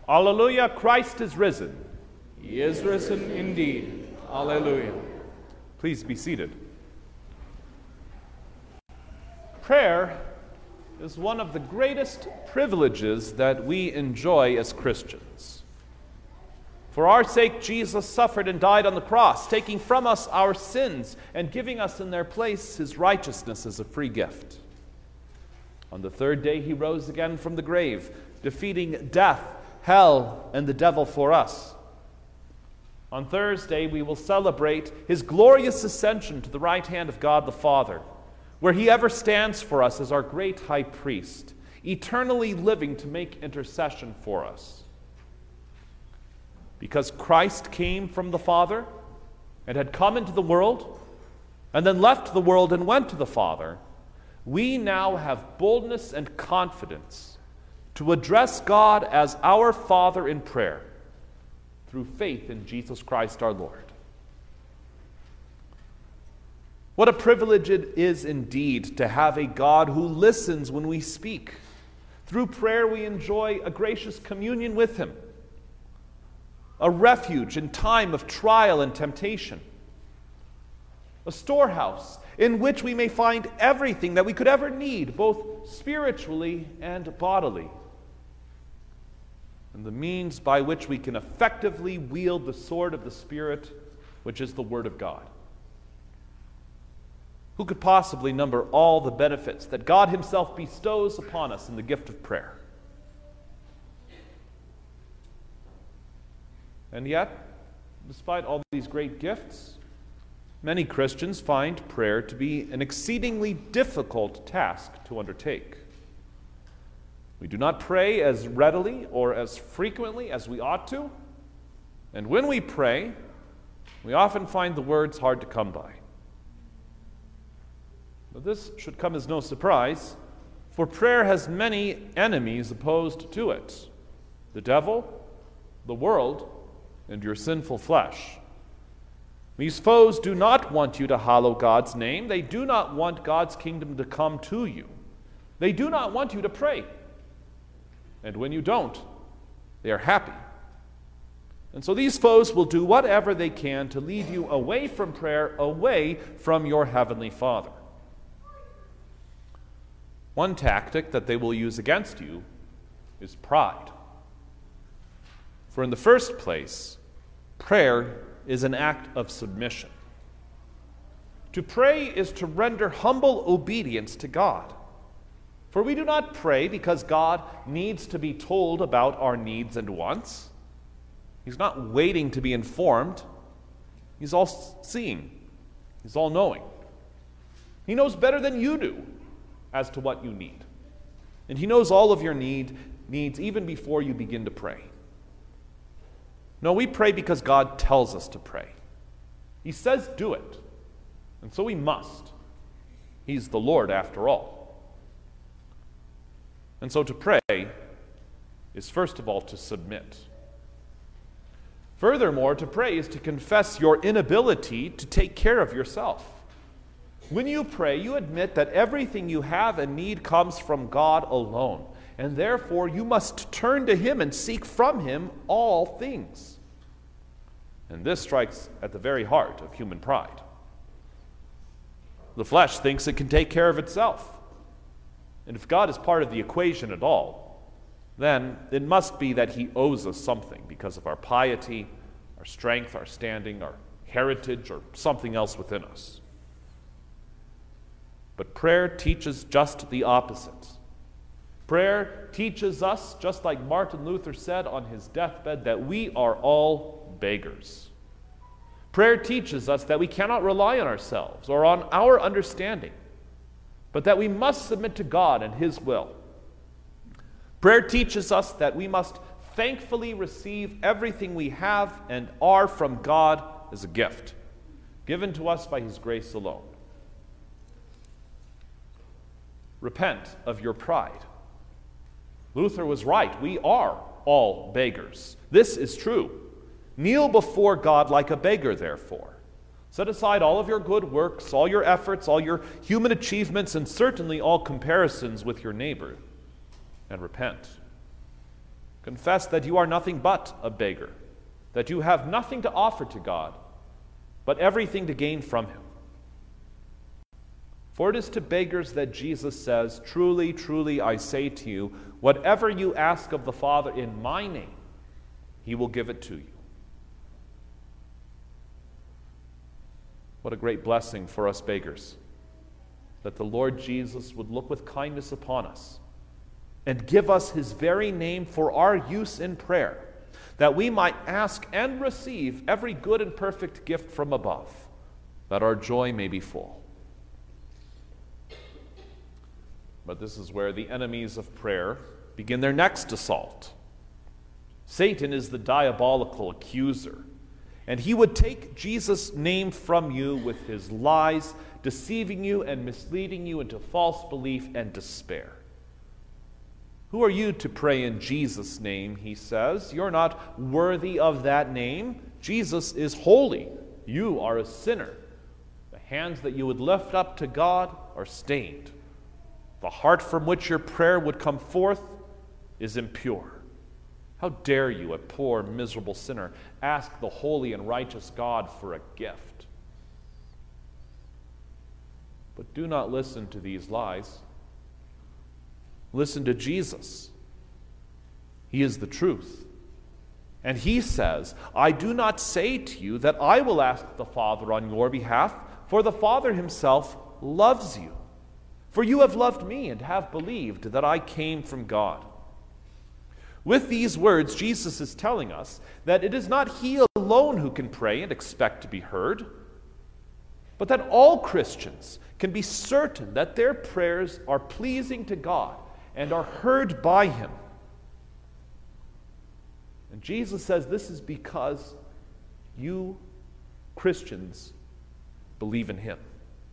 Alleluia, Christ is risen. He is risen indeed. Alleluia. Please be seated. Prayer is one of the greatest privileges that we enjoy as Christians. For our sake, Jesus suffered and died on the cross, taking from us our sins and giving us in their place his righteousness as a free gift. On the third day, he rose again from the grave, defeating death, hell, and the devil for us. On Thursday, we will celebrate his glorious ascension to the right hand of God the Father, where he ever stands for us as our great high priest, eternally living to make intercession for us. Because Christ came from the Father and had come into the world, and then left the world and went to the Father, we now have boldness and confidence to address God as our Father in prayer through faith in Jesus Christ our Lord. What a privilege it is indeed to have a God who listens when we speak. Through prayer we enjoy a gracious communion with him, a refuge in time of trial and temptation, a storehouse in which we may find everything that we could ever need, both spiritually and bodily, and the means by which we can effectively wield the sword of the Spirit, which is the Word of God. Who could possibly number all the benefits that God himself bestows upon us in the gift of prayer? And yet, despite all these great gifts, many Christians find prayer to be an exceedingly difficult task to undertake. We do not pray as readily or as frequently as we ought to, and when we pray, we often find the words hard to come by. But this should come as no surprise, for prayer has many enemies opposed to it: the devil, the world, and your sinful flesh. These foes do not want you to hallow God's name. They do not want God's kingdom to come to you. They do not want you to pray. And when you don't, they are happy. And so these foes will do whatever they can to lead you away from prayer, away from your heavenly Father. One tactic that they will use against you is pride. For in the first place, prayer is an act of submission. To pray is to render humble obedience to God. For we do not pray because God needs to be told about our needs and wants. He's not waiting to be informed. He's all-seeing. He's all-knowing. He knows better than you do as to what you need. And he knows all of your needs even before you begin to pray. No, we pray because God tells us to pray. He says do it, and so we must. He's the Lord after all. And so to pray is first of all to submit. Furthermore, to pray is to confess your inability to take care of yourself. When you pray, you admit that everything you have and need comes from God alone, and therefore you must turn to him and seek from him all things. And this strikes at the very heart of human pride. The flesh thinks it can take care of itself. And if God is part of the equation at all, then it must be that he owes us something because of our piety, our strength, our standing, our heritage, or something else within us. But prayer teaches just the opposite. Prayer teaches us, just like Martin Luther said on his deathbed, that we are all beggars. Prayer teaches us that we cannot rely on ourselves or on our understanding, but that we must submit to God and his will. Prayer teaches us that we must thankfully receive everything we have and are from God as a gift, given to us by his grace alone. Repent of your pride. Luther was right. We are all beggars. This is true. Kneel before God like a beggar, therefore. Set aside all of your good works, all your efforts, all your human achievements, and certainly all comparisons with your neighbor, and repent. Confess that you are nothing but a beggar, that you have nothing to offer to God, but everything to gain from him. For it is to beggars that Jesus says, "Truly, truly, I say to you, whatever you ask of the Father in my name, he will give it to you." What a great blessing for us beggars, that the Lord Jesus would look with kindness upon us and give us his very name for our use in prayer, that we might ask and receive every good and perfect gift from above, that our joy may be full. But this is where the enemies of prayer begin their next assault. Satan is the diabolical accuser, and he would take Jesus' name from you with his lies, deceiving you and misleading you into false belief and despair. Who are you to pray in Jesus' name, he says. You're not worthy of that name. Jesus is holy. You are a sinner. The hands that you would lift up to God are stained. The heart from which your prayer would come forth is impure. How dare you, a poor, miserable sinner, ask the holy and righteous God for a gift? But do not listen to these lies. Listen to Jesus. He is the truth. And he says, "I do not say to you that I will ask the Father on your behalf, for the Father himself loves you. For you have loved me and have believed that I came from God." With these words, Jesus is telling us that it is not he alone who can pray and expect to be heard, but that all Christians can be certain that their prayers are pleasing to God and are heard by him. And Jesus says this is because you Christians believe in him.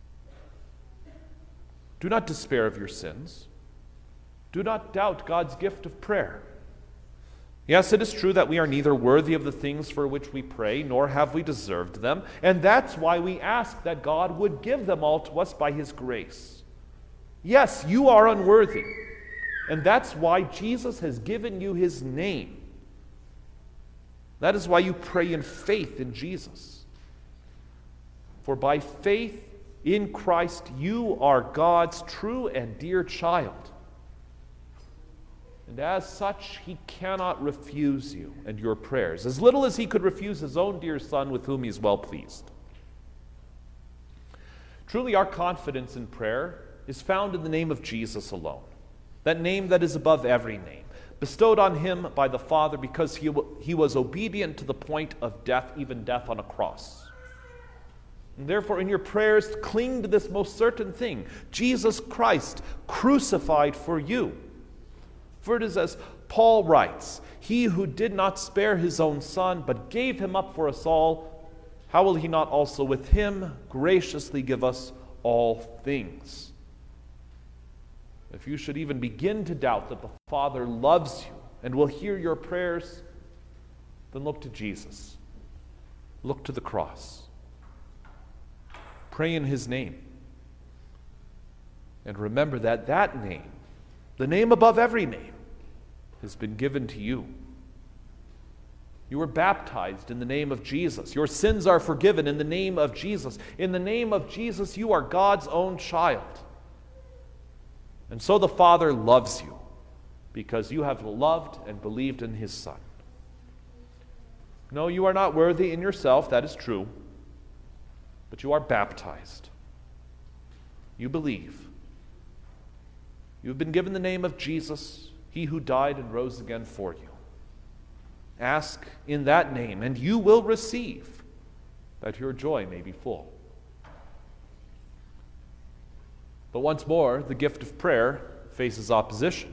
Do not despair of your sins. Do not doubt God's gift of prayer. Yes, it is true that we are neither worthy of the things for which we pray, nor have we deserved them, and that's why we ask that God would give them all to us by his grace. Yes, you are unworthy, and that's why Jesus has given you his name. That is why you pray in faith in Jesus. For by faith in Christ, you are God's true and dear child. And as such, he cannot refuse you and your prayers, as little as he could refuse his own dear Son with whom he is well pleased. Truly, our confidence in prayer is found in the name of Jesus alone, that name that is above every name, bestowed on him by the Father because he was obedient to the point of death, even death on a cross. And therefore, in your prayers, cling to this most certain thing: Jesus Christ crucified for you. For it is as Paul writes, "He who did not spare his own Son, but gave him up for us all, how will he not also with him graciously give us all things?" If you should even begin to doubt that the Father loves you and will hear your prayers, then look to Jesus. Look to the cross. Pray in his name. And remember that that name, the name above every name, has been given to you. You were baptized in the name of Jesus. Your sins are forgiven in the name of Jesus. In the name of Jesus, you are God's own child. And so the Father loves you because you have loved and believed in his Son. No, you are not worthy in yourself, that is true. But you are baptized. You believe. You have been given the name of Jesus, he who died and rose again for you. Ask in that name, and you will receive, that your joy may be full. But once more, the gift of prayer faces opposition.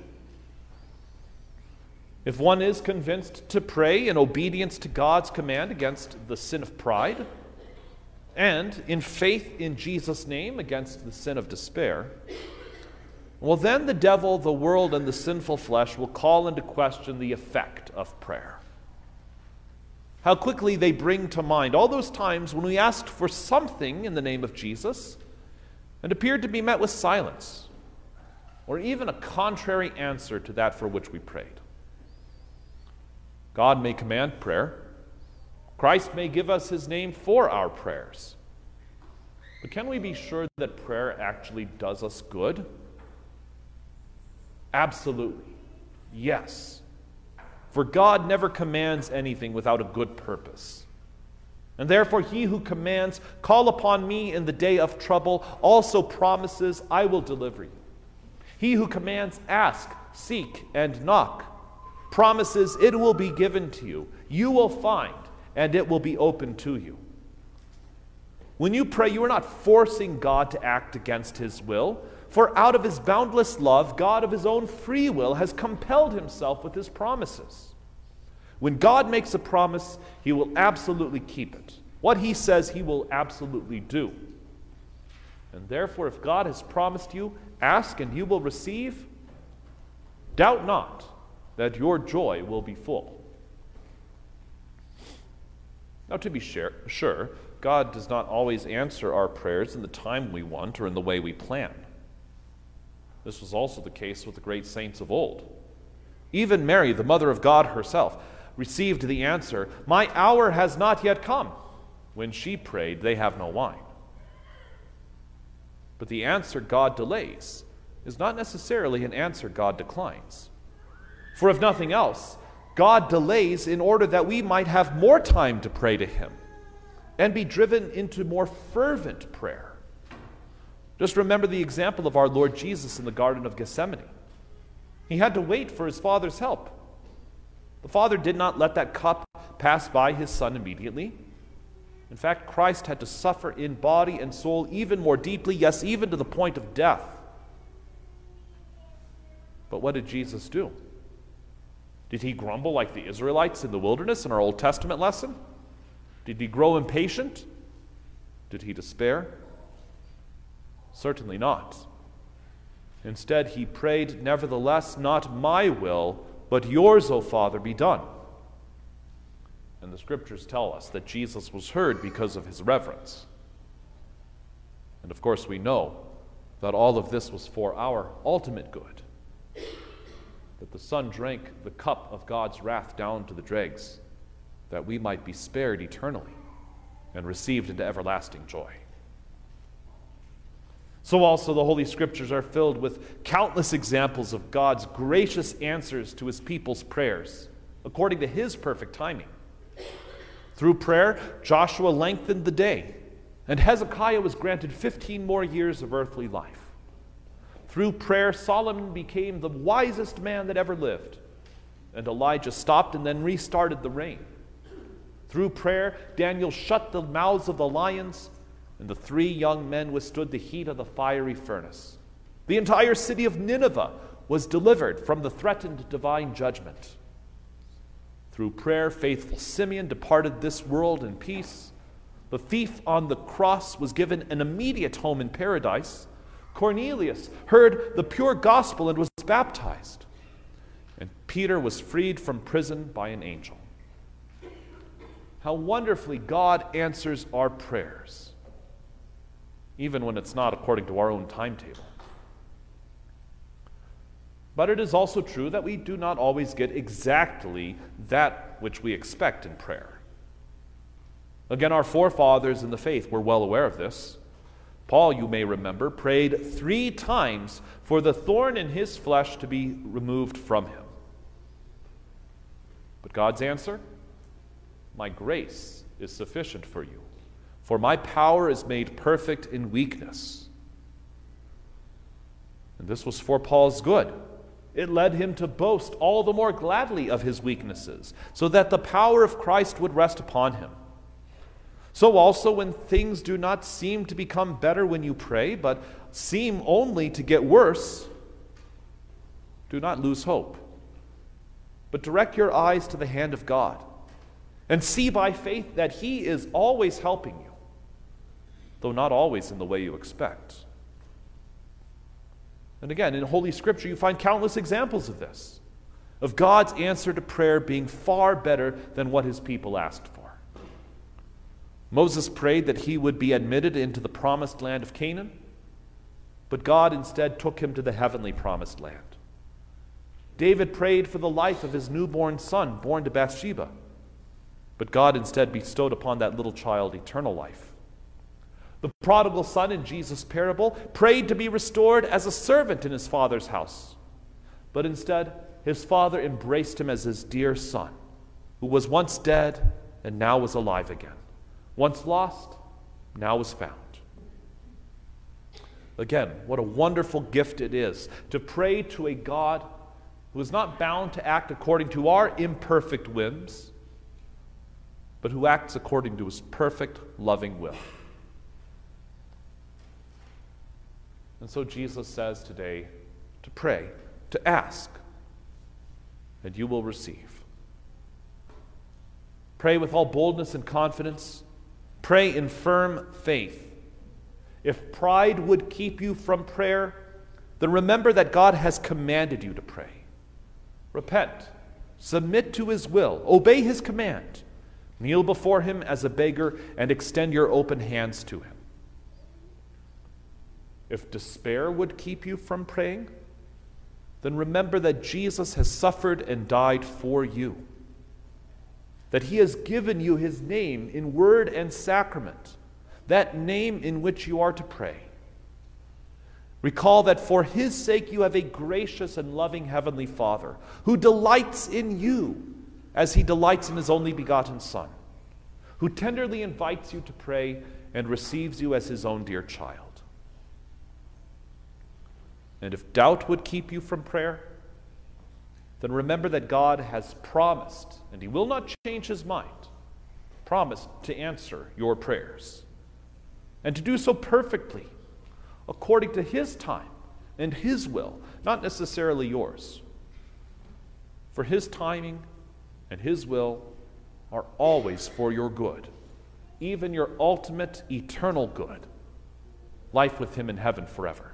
If one is convinced to pray in obedience to God's command against the sin of pride, and in faith in Jesus' name against the sin of despair, well, then the devil, the world, and the sinful flesh will call into question the effect of prayer. How quickly they bring to mind all those times when we asked for something in the name of Jesus and appeared to be met with silence, or even a contrary answer to that for which we prayed. God may command prayer. Christ may give us his name for our prayers. But can we be sure that prayer actually does us good? Absolutely. Yes. For God never commands anything without a good purpose. And therefore he who commands, "Call upon me in the day of trouble," also promises, "I will deliver you." He who commands, "Ask, seek, and knock," promises, "It will be given to you. You will find, and it will be open to you." When you pray, you are not forcing God to act against his will, for out of his boundless love, God of his own free will has compelled himself with his promises. When God makes a promise, he will absolutely keep it. What he says, he will absolutely do. And therefore, if God has promised you, ask and you will receive, doubt not that your joy will be full. Now, to be sure, God does not always answer our prayers in the time we want or in the way we plan. This was also the case with the great saints of old. Even Mary, the mother of God herself, received the answer, "My hour has not yet come," when she prayed, "They have no wine." But the answer God delays is not necessarily an answer God declines. For if nothing else, God delays in order that we might have more time to pray to him and be driven into more fervent prayer. Just remember the example of our Lord Jesus in the Garden of Gethsemane. He had to wait for his Father's help. The Father did not let that cup pass by his Son immediately. In fact, Christ had to suffer in body and soul even more deeply, yes, even to the point of death. But what did Jesus do? Did he grumble like the Israelites in the wilderness in our Old Testament lesson? Did he grow impatient? Did he despair? Certainly not. Instead, he prayed, "Nevertheless, not my will, but yours, O Father, be done." And the scriptures tell us that Jesus was heard because of his reverence. And of course, we know that all of this was for our ultimate good, that the Son drank the cup of God's wrath down to the dregs, that we might be spared eternally and received into everlasting joy. So also the Holy Scriptures are filled with countless examples of God's gracious answers to his people's prayers, according to his perfect timing. Through prayer, Joshua lengthened the day, and Hezekiah was granted 15 more years of earthly life. Through prayer, Solomon became the wisest man that ever lived, and Elijah stopped and then restarted the rain. Through prayer, Daniel shut the mouths of the lions, and the 3 young men withstood the heat of the fiery furnace. The entire city of Nineveh was delivered from the threatened divine judgment. Through prayer, faithful Simeon departed this world in peace. The thief on the cross was given an immediate home in paradise. Cornelius heard the pure gospel and was baptized. And Peter was freed from prison by an angel. How wonderfully God answers our prayers, even when it's not according to our own timetable. But it is also true that we do not always get exactly that which we expect in prayer. Again, our forefathers in the faith were well aware of this. Paul, you may remember, prayed 3 times for the thorn in his flesh to be removed from him. But God's answer? "My grace is sufficient for you, for my power is made perfect in weakness." And this was for Paul's good. It led him to boast all the more gladly of his weaknesses, so that the power of Christ would rest upon him. So also, when things do not seem to become better when you pray, but seem only to get worse, do not lose hope, but direct your eyes to the hand of God, and see by faith that he is always helping you, though not always in the way you expect. And again, in Holy Scripture, you find countless examples of this, of God's answer to prayer being far better than what his people asked for. Moses prayed that he would be admitted into the promised land of Canaan, but God instead took him to the heavenly promised land. David prayed for the life of his newborn son, born to Bathsheba. But God instead bestowed upon that little child eternal life. The prodigal son in Jesus' parable prayed to be restored as a servant in his father's house. But instead, his father embraced him as his dear son, who was once dead and now was alive again. Once lost, now was found. Again, what a wonderful gift it is to pray to a God who is not bound to act according to our imperfect whims, but who acts according to his perfect, loving will. And so Jesus says today to pray, to ask, and you will receive. Pray with all boldness and confidence. Pray in firm faith. If pride would keep you from prayer, then remember that God has commanded you to pray. Repent, submit to his will, obey his command, kneel before him as a beggar, and extend your open hands to him. If despair would keep you from praying, then remember that Jesus has suffered and died for you, that he has given you his name in word and sacrament, that name in which you are to pray. Recall that for his sake you have a gracious and loving heavenly Father who delights in you as he delights in his only begotten Son, who tenderly invites you to pray and receives you as his own dear child. And if doubt would keep you from prayer, then remember that God has promised, and he will not change his mind, promised to answer your prayers, and to do so perfectly, according to his time and his will, not necessarily yours. For his timing and his will are always for your good, even your ultimate eternal good, life with him in heaven forever.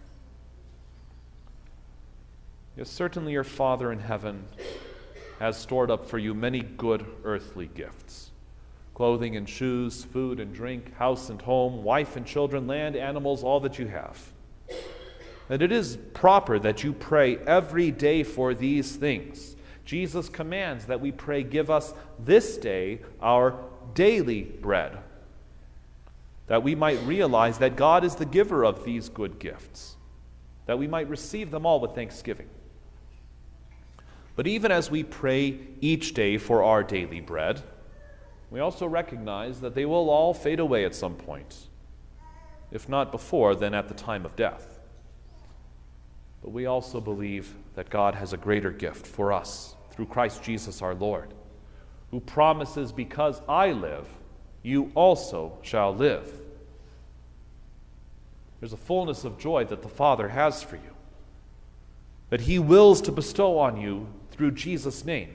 Yes, certainly your Father in heaven has stored up for you many good earthly gifts: clothing and shoes, food and drink, house and home, wife and children, land, animals, all that you have. And it is proper that you pray every day for these things. Jesus commands that we pray, "Give us this day our daily bread," that we might realize that God is the giver of these good gifts, that we might receive them all with thanksgiving. But even as we pray each day for our daily bread, we also recognize that they will all fade away at some point, if not before, then at the time of death. But we also believe that God has a greater gift for us through Christ Jesus our Lord, who promises, "Because I live, you also shall live." There's a fullness of joy that the Father has for you, that he wills to bestow on you through Jesus' name.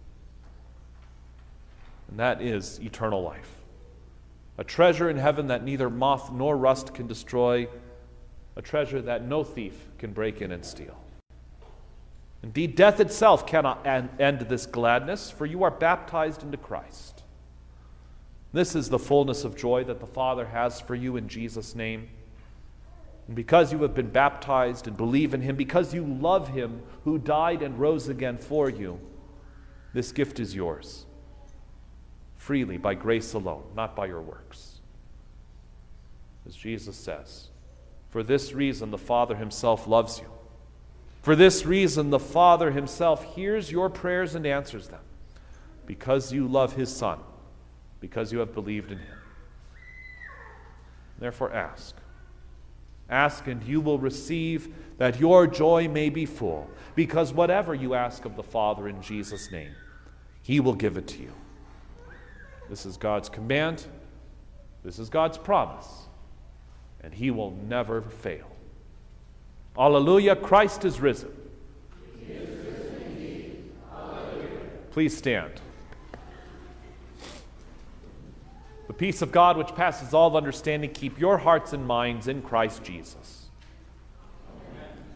And that is eternal life. A treasure in heaven that neither moth nor rust can destroy, a treasure that no thief can break in and steal. Indeed, death itself cannot end this gladness, for you are baptized into Christ. This is the fullness of joy that the Father has for you in Jesus' name. And because you have been baptized and believe in him, because you love him who died and rose again for you, this gift is yours, freely by grace alone, not by your works. As Jesus says, "For this reason the Father himself loves you. For this reason the Father himself hears your prayers and answers them, because you love his Son, because you have believed in him." Therefore ask. Ask and you will receive, that your joy may be full, because whatever you ask of the Father in Jesus' name, he will give it to you. This is God's command. This is God's promise. And he will never fail. Alleluia, Christ is risen. He is risen indeed. Alleluia. Please stand. The peace of God, which passes all understanding, keep your hearts and minds in Christ Jesus.